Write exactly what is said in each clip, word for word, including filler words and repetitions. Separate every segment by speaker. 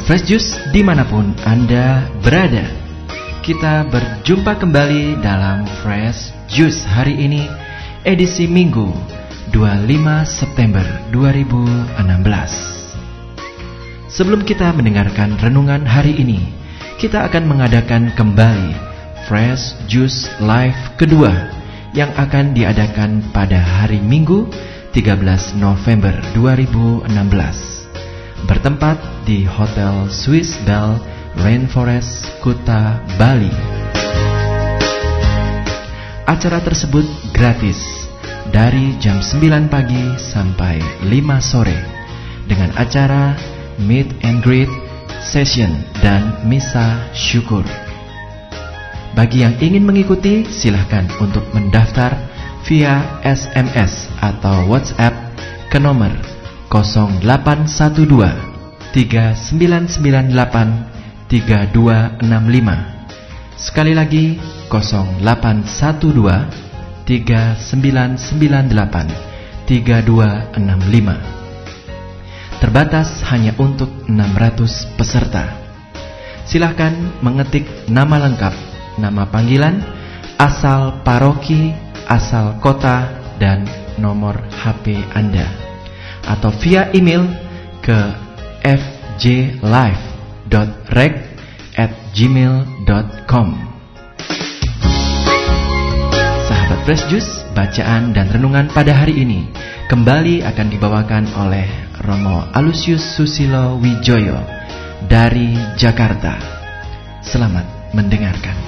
Speaker 1: Fresh Juice dimanapun Anda berada. Kita berjumpa kembali dalam Fresh Juice hari ini, edisi Minggu dua puluh lima September dua ribu enam belas. Sebelum kita mendengarkan renungan hari ini, kita akan mengadakan kembali Fresh Juice Live kedua yang akan diadakan pada hari Minggu tiga belas November dua ribu enam belas. Bertempat di Hotel Swiss Bell Rainforest, Kuta, Bali. Acara tersebut gratis dari jam sembilan pagi sampai lima sore dengan acara meet and greet session dan misa syukur. Bagi yang ingin mengikuti, silahkan untuk mendaftar via S M S atau WhatsApp ke nomor nol delapan satu dua tiga sembilan sembilan delapan tiga dua enam lima. Sekali lagi nol delapan satu dua tiga sembilan sembilan delapan tiga dua enam lima. Terbatas hanya untuk enam ratus peserta. Silahkan mengetik nama lengkap, nama panggilan, asal paroki, asal kota, dan nomor H P Anda, atau via email ke f j live dot reg at gmail dot com. Sahabat Fresh Juice, bacaan dan renungan pada hari ini kembali akan dibawakan oleh Romo Alusius Susilo Wijoyo dari Jakarta. Selamat mendengarkan.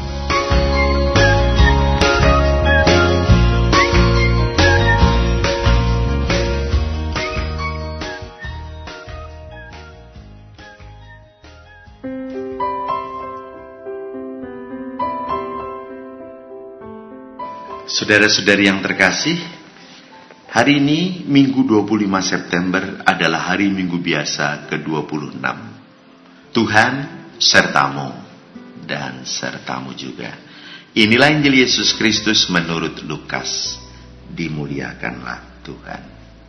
Speaker 2: Saudara-saudari yang terkasih, hari ini Minggu dua puluh lima September adalah hari Minggu biasa ke dua puluh enam. Tuhan sertamu dan sertamu juga. Inilah Injil Yesus Kristus menurut Lukas. Dimuliakanlah Tuhan.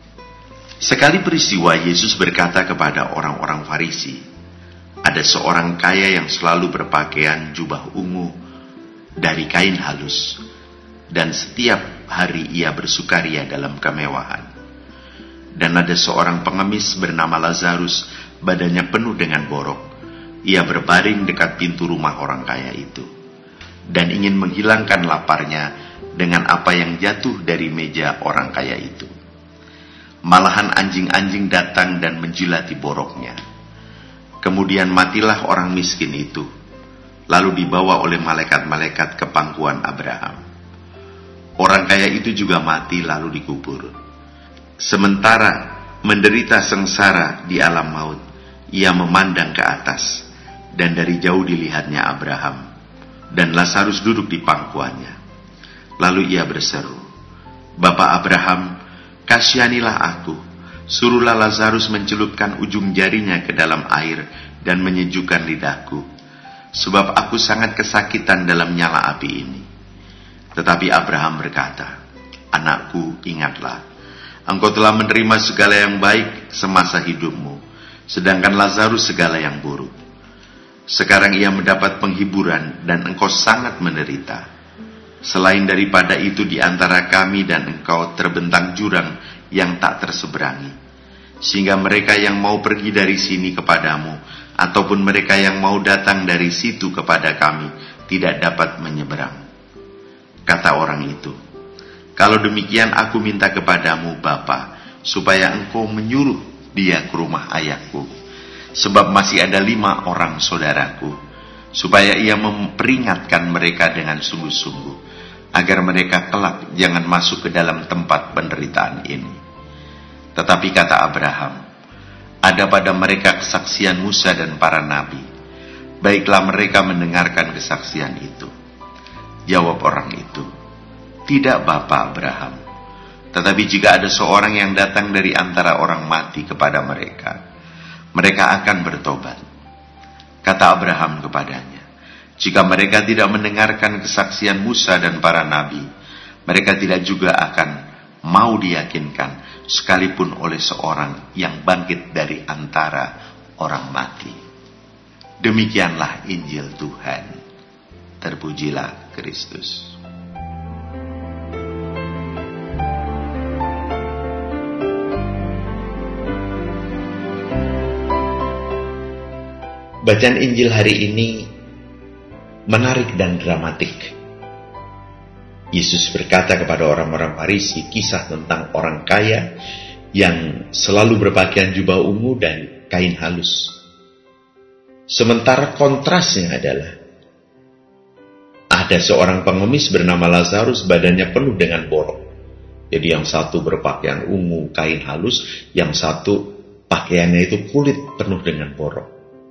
Speaker 2: Sekali peristiwa Yesus berkata kepada orang-orang Farisi, ada seorang kaya yang selalu berpakaian jubah ungu dari kain halus, dan setiap hari ia bersukaria dalam kemewahan. Dan ada seorang pengemis bernama Lazarus, badannya penuh dengan borok. Ia berbaring dekat pintu rumah orang kaya itu, dan ingin menghilangkan laparnya dengan apa yang jatuh dari meja orang kaya itu. Malahan anjing-anjing datang dan menjilati boroknya. Kemudian matilah orang miskin itu, lalu dibawa oleh malaikat-malaikat ke pangkuan Abraham. Orang kaya itu juga mati lalu dikubur. Sementara menderita sengsara di alam maut, ia memandang ke atas, dan dari jauh dilihatnya Abraham, dan Lazarus duduk di pangkuannya. Lalu ia berseru, Bapa Abraham, kasihanilah aku, suruhlah Lazarus mencelupkan ujung jarinya ke dalam air dan menyejukkan lidahku, sebab aku sangat kesakitan dalam nyala api ini. Tetapi Abraham berkata, Anakku, ingatlah, engkau telah menerima segala yang baik semasa hidupmu, sedangkan Lazarus segala yang buruk. Sekarang ia mendapat penghiburan dan engkau sangat menderita. Selain daripada itu, di antara kami dan engkau terbentang jurang yang tak terseberangi, sehingga mereka yang mau pergi dari sini kepadamu, ataupun mereka yang mau datang dari situ kepada kami, tidak dapat menyeberang. Kata orang itu, kalau demikian aku minta kepadamu Bapa, supaya engkau menyuruh dia ke rumah ayahku, sebab masih ada lima orang saudaraku, supaya ia memperingatkan mereka dengan sungguh-sungguh, agar mereka kelak jangan masuk ke dalam tempat penderitaan ini. Tetapi kata Abraham, ada pada mereka kesaksian Musa dan para nabi, baiklah mereka mendengarkan kesaksian itu. Jawab orang itu, tidak Bapa Abraham, tetapi jika ada seorang yang datang dari antara orang mati kepada mereka, mereka akan bertobat. Kata Abraham kepadanya, jika mereka tidak mendengarkan kesaksian Musa dan para nabi, mereka tidak juga akan mau diyakinkan sekalipun oleh seorang yang bangkit dari antara orang mati. Demikianlah Injil Tuhan. Terpujilah Kristus. Bacaan Injil hari ini menarik dan dramatik. Yesus berkata kepada orang-orang Farisi kisah tentang orang kaya yang selalu berpakaian jubah ungu dan kain halus. Sementara kontrasnya adalah ada seorang pengemis bernama Lazarus, badannya penuh dengan borok. Jadi yang satu berpakaian ungu, kain halus, yang satu pakaiannya itu kulit penuh dengan borok.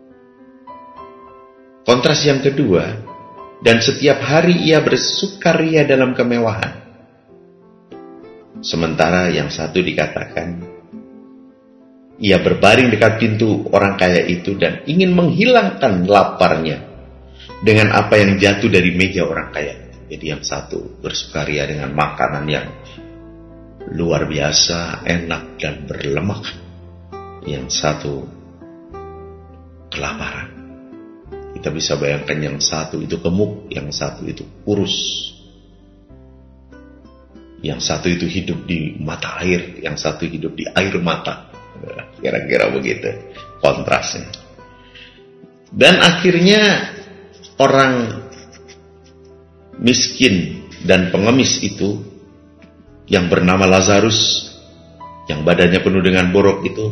Speaker 2: Kontras yang kedua, dan setiap hari ia bersukaria dalam kemewahan. Sementara yang satu dikatakan, ia berbaring dekat pintu orang kaya itu dan ingin menghilangkan laparnya dengan apa yang jatuh dari meja orang kaya. Jadi yang satu bersukaria dengan makanan yang luar biasa, enak dan berlemak. Yang satu kelaparan. Kita bisa bayangkan yang satu itu gemuk, yang satu itu kurus. Yang satu itu hidup di mata air, yang satu hidup di air mata. Kira-kira begitu kontrasnya. Dan akhirnya orang miskin dan pengemis itu yang bernama Lazarus, yang badannya penuh dengan borok itu,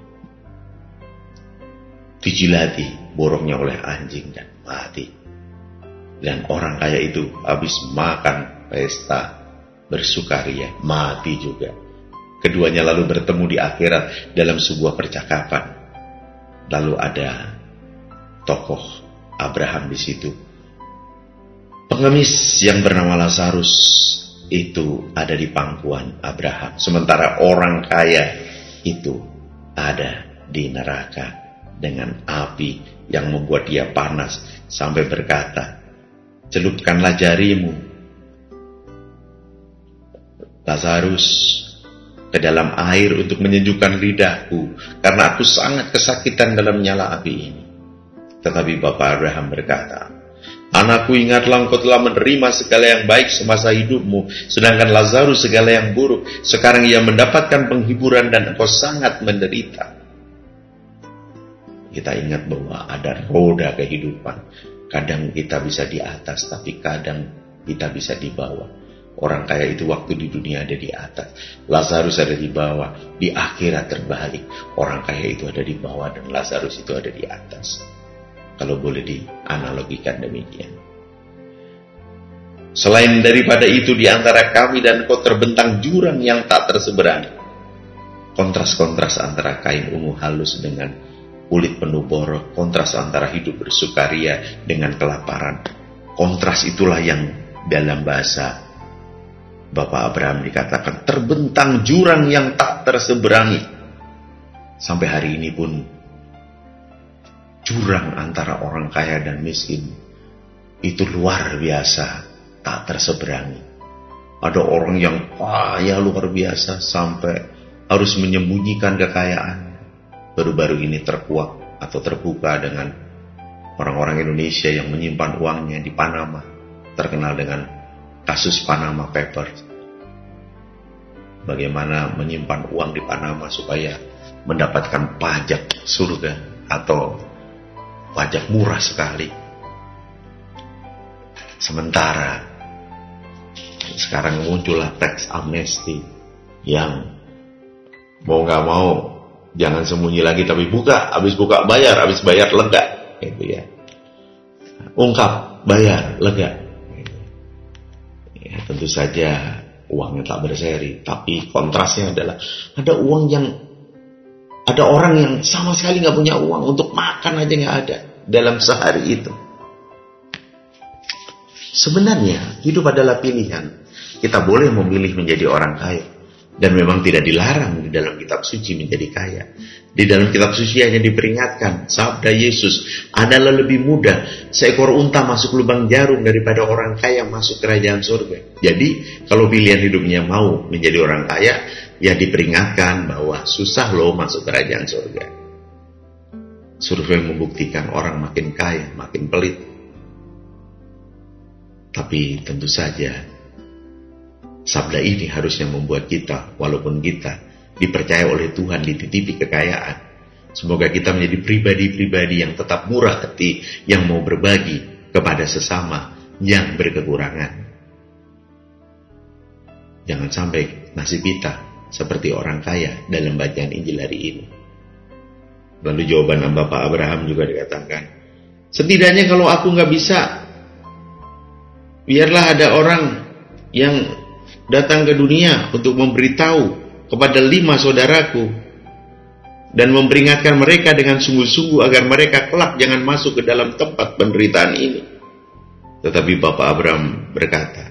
Speaker 2: dijilati boroknya oleh anjing dan mati. Dan orang kaya itu habis makan pesta bersukaria, mati juga. Keduanya lalu bertemu di akhirat dalam sebuah percakapan. Lalu ada tokoh Abraham di situ. Pengemis yang bernama Lazarus itu ada di pangkuan Abraham. Sementara orang kaya itu ada di neraka dengan api yang membuat dia panas sampai berkata, celupkanlah jarimu, Lazarus, ke dalam air untuk menyejukkan lidahku, karena aku sangat kesakitan dalam nyala api ini. Tetapi Bapak Abraham berkata, anakku, ingatlah engkau telah menerima segala yang baik semasa hidupmu, sedangkan Lazarus segala yang buruk. Sekarang ia mendapatkan penghiburan dan engkau sangat menderita. Kita ingat bahwa ada roda kehidupan. Kadang kita bisa di atas, tapi kadang kita bisa di bawah. Orang kaya itu waktu di dunia ada di atas, Lazarus ada di bawah. Di akhirat terbalik, orang kaya itu ada di bawah dan Lazarus itu ada di atas. Kalau boleh dianalogikan demikian. Selain daripada itu, di antara kami dan kau terbentang jurang yang tak terseberang. Kontras-kontras antara kain ungu halus dengan kulit penuh borok, kontras antara hidup bersukaria dengan kelaparan. Kontras itulah yang dalam bahasa Bapak Abraham dikatakan terbentang jurang yang tak terseberangi. Sampai hari ini pun jurang antara orang kaya dan miskin itu luar biasa, tak terseberangi. Ada orang yang kaya luar biasa sampai harus menyembunyikan kekayaan. Baru-baru ini terkuak atau terbuka dengan orang-orang Indonesia yang menyimpan uangnya di Panama, terkenal dengan kasus Panama Papers. Bagaimana menyimpan uang di Panama supaya mendapatkan pajak surga atau pajak murah sekali. Sementara sekarang muncullah tax amnesty yang mau gak mau jangan sembunyi lagi, tapi buka, habis buka bayar, habis bayar lega, gitu ya. Ungkap, bayar, lega. Ya, tentu saja uangnya tak berseri, tapi kontrasnya adalah ada uang yang ada orang yang sama sekali nggak punya uang, untuk makan aja nggak ada dalam sehari itu. Sebenarnya hidup adalah pilihan. Kita boleh memilih menjadi orang kaya. Dan memang tidak dilarang di dalam kitab suci menjadi kaya. Di dalam kitab suci hanya diperingatkan, sabda Yesus, adalah lebih mudah seekor unta masuk lubang jarum daripada orang kaya masuk kerajaan surga. Jadi kalau pilihan hidupnya mau menjadi orang kaya, ya diperingatkan bahwa susah loh masuk kerajaan surga. Survei membuktikan orang makin kaya, makin pelit. Tapi tentu saja, sabda ini harusnya membuat kita, walaupun kita dipercaya oleh Tuhan dititipi kekayaan, semoga kita menjadi pribadi-pribadi yang tetap murah hati, yang mau berbagi kepada sesama yang berkekurangan. Jangan sampai nasib kita seperti orang kaya dalam bacaan Injil hari ini. Lalu jawaban Bapak Abraham juga dikatakan, setidaknya kalau aku nggak bisa, biarlah ada orang yang datang ke dunia untuk memberitahu kepada lima saudaraku dan memperingatkan mereka dengan sungguh-sungguh agar mereka kelak jangan masuk ke dalam tempat penderitaan ini. Tetapi Bapak Abraham berkata,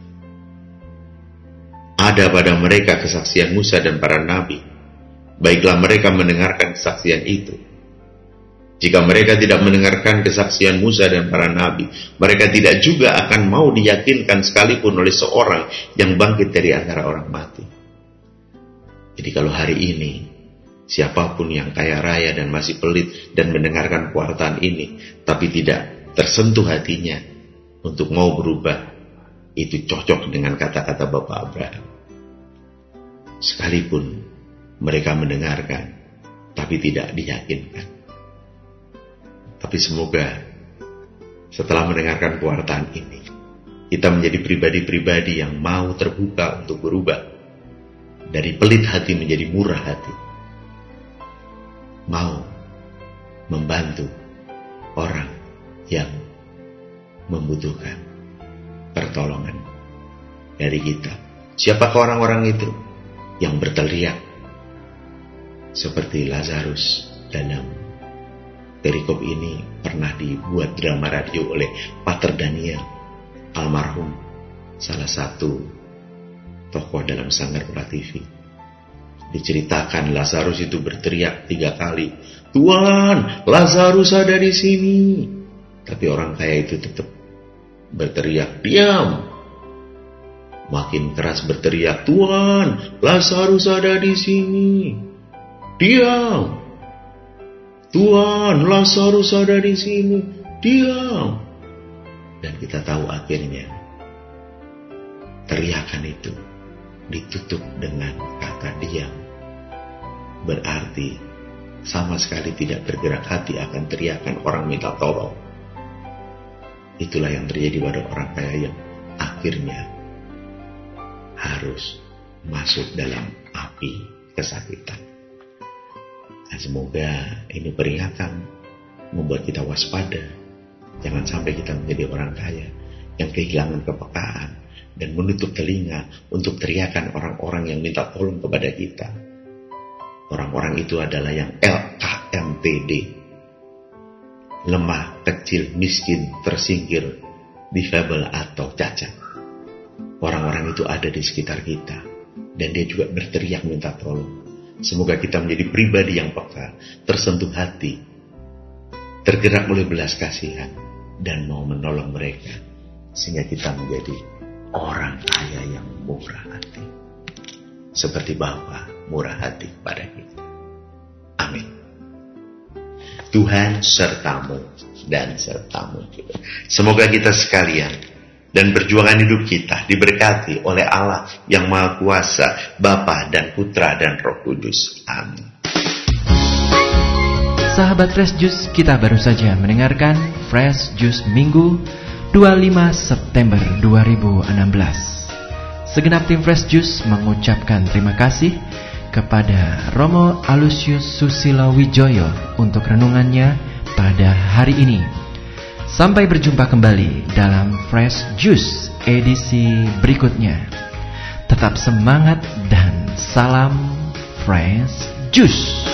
Speaker 2: ada pada mereka kesaksian Musa dan para nabi. Baiklah mereka mendengarkan kesaksian itu. Jika mereka tidak mendengarkan kesaksian Musa dan para nabi, mereka tidak juga akan mau diyakinkan sekalipun oleh seorang yang bangkit dari antara orang mati. Jadi kalau hari ini, siapapun yang kaya raya dan masih pelit dan mendengarkan pewartaan ini, tapi tidak tersentuh hatinya untuk mau berubah, itu cocok dengan kata-kata Bapak Abraham. Sekalipun mereka mendengarkan, tapi tidak diyakinkan. Tapi semoga setelah mendengarkan pewartaan ini, kita menjadi pribadi-pribadi yang mau terbuka untuk berubah. Dari pelit hati menjadi murah hati. Mau membantu orang yang membutuhkan pertolongan dari kita. Siapakah orang-orang itu yang berteriak seperti Lazarus dalam perikop ini pernah dibuat drama radio oleh Pater Daniel almarhum, salah satu tokoh dalam Sanggar Prativi. Diceritakan Lazarus itu berteriak tiga kali, Tuhan, Lazarus ada di sini. Tapi orang kaya itu tetap berteriak, diam. Makin keras berteriak, Tuhan, Lazarus ada di sini. Diam. Tuhan, Lazarus ada di sini. Diam. Dan kita tahu akhirnya teriakan itu ditutup dengan kata diam. Berarti sama sekali tidak bergerak hati akan teriakan orang minta tolong. Itulah yang terjadi pada orang kaya yang akhirnya harus masuk dalam api kesakitan. Dan semoga ini peringatan membuat kita waspada. Jangan sampai kita menjadi orang kaya yang kehilangan kepekaan dan menutup telinga untuk teriakan orang-orang yang minta tolong kepada kita. Orang-orang itu adalah yang L K M P D. Lemah, kecil, miskin, tersingkir, difabel atau cacat. Orang-orang itu ada di sekitar kita. Dan dia juga berteriak minta tolong. Semoga kita menjadi pribadi yang peka, tersentuh hati, tergerak oleh belas kasihan, dan mau menolong mereka. Sehingga kita menjadi orang kaya yang murah hati. Seperti Bapa murah hati kepada kita. Amin. Tuhan sertamu dan sertamu juga. Semoga kita sekalian dan perjuangan hidup kita diberkati oleh Allah yang Maha Kuasa, Bapa dan Putra dan Roh Kudus. Amin.
Speaker 1: Sahabat Fresh Juice, kita baru saja mendengarkan Fresh Juice Minggu dua puluh lima September dua ribu enam belas. Segenap tim Fresh Juice mengucapkan terima kasih kepada Romo Alusius Susilo Wijoyo untuk renungannya pada hari ini. Sampai berjumpa kembali dalam Fresh Juice edisi berikutnya. Tetap semangat dan salam Fresh Juice.